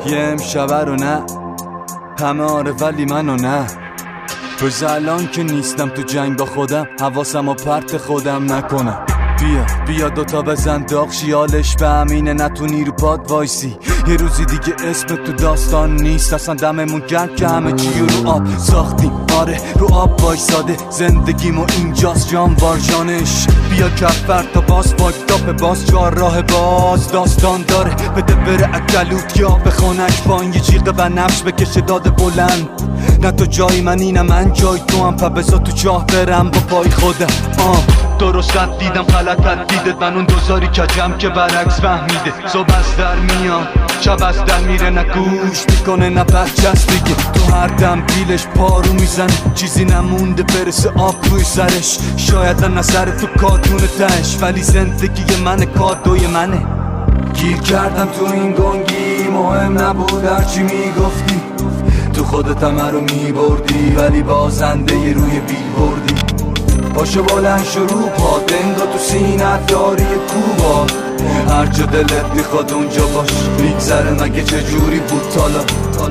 یه امشبه رو نه، همه آره ولی منو نه. بز الان که نیستم تو جنگ با خودم، حواسم و پرت خودم نکنم. بیا دوتا بزن داغ، خیالش به همینه نتونی رو پاد وایسی. یه روزی دیگه اسم تو داستان نیست، اصلا دممون گرم که همه چی رو آب ساختیم. آره رو آب وایساده زندگیمو اینجاست جان وارجانش. بیا کفر تا باز فاکتاپ باز چهار راه باز داستان داره. بده بره اکلوت یا بخونش بان، یه جیغ و نفش بکشه داد بلند. نه تو جای منی نه من جای تو هم، بذار تو چاه برم با پای خودم. درست دیدم غلطت دیدت، من اون دوزاری کجم که برعکس فهمیده. صبح از در میاد شب از در میره، نه گوش میکنه نه برچسبیگه. تو هر دم بیلش پارو میزنه، چیزی نمونده برسه آب روی سرش. شاید نظر تو کارتون تش، ولی زندگی منه کادوی منه. گیر کردم تو این گنگی، مهم نبود هرچی میگفتی. تو خودت همه رو میبردی، ولی بازنده روی بیل بردی. پاشو بلند شروع پا دنگا تو سینت داری کوبا. هر جا دلت میخواد اونجا باش، میگذره مگه چجوری بود تالا.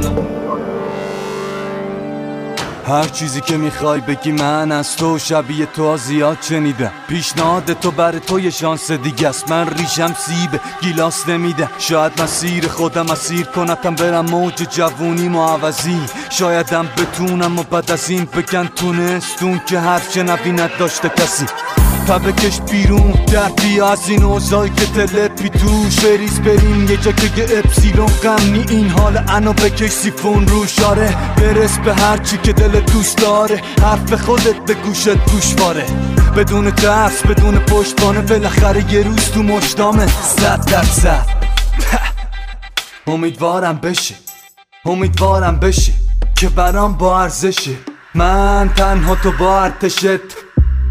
هر چیزی که میخوای بگی من از تو شبیه تو زیاد شنیدم. پیشنهاد تو برای تو یه شانس دیگه است، من ریشم سیبه گیلاس نمیده. شاید مسیر خودم اسیر کنتم برم موج جوونی معوضی. شایدم بتونم و بعد از این بگن تونستون که حرف شنوینت داشته کسی. تا بکش بیرون در بیا از این اوضاعی که تلپی توش. بریز بریم یه جا که یه اپسیلون غمنی این حال انو بکش سیفون روش. آره برس به هرچی که دل دوست داره، حرف خودت به گوشت گوشواره. بدون ترس بدون پشتبانه، بالاخره یه روز تو مشتامه 100%. امیدوارم بشه که برام با ارزشه. من تنها تو با ارتشت.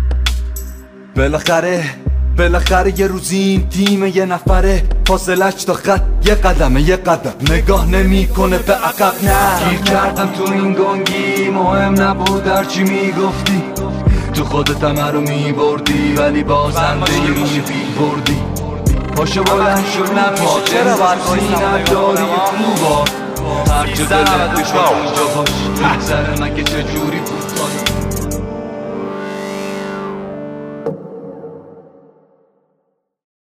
بالاخره یه روزی این تیم یه نفره، فاصلش تا خط یه قدم نگاه نمیکنه به عقب. نه گیر کردم تو این گنگی، مهم نبود هرچی میگفتی. تو خودت همه رو میبردی، ولی بازنده روی بیل بردی. پاشو بلند شو نپا چرا باید سینت داری خوبا. هر جا دلت بخواد اونجا باش، میگذره مگه چجوری بود